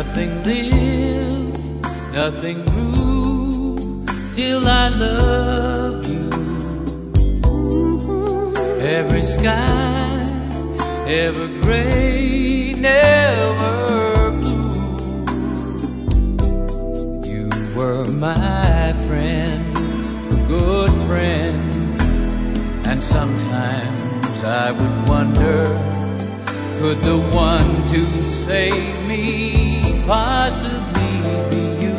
Nothing lived, nothing grew till I loved you. Every sky, ever gray, never blue. You were my friend, good friend, and sometimes I would wonder, could the one to save me possibly be you?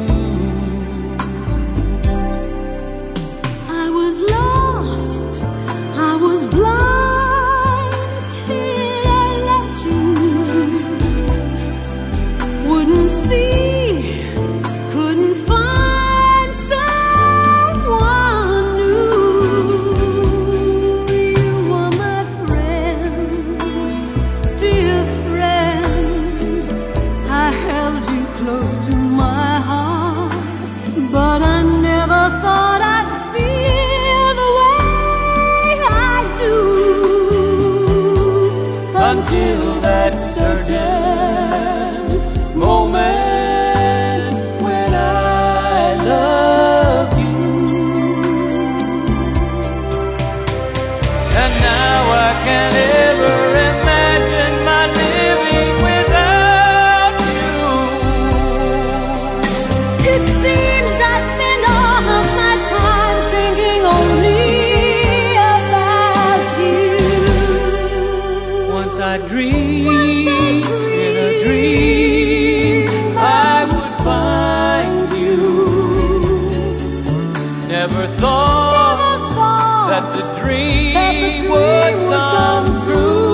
I was lost, I was blind till I left you. Wouldn't see, couldn't find someone new. You were my friend, dear friend. I held you close to my heart, but I never thought I'd feel the way I do Until that certain moment when I loved you. And now I can't ever imagine my living without you. It seems I spend all of my time thinking only about you. Once I dreamed in a dream I would find you. Never thought that the dream would come true.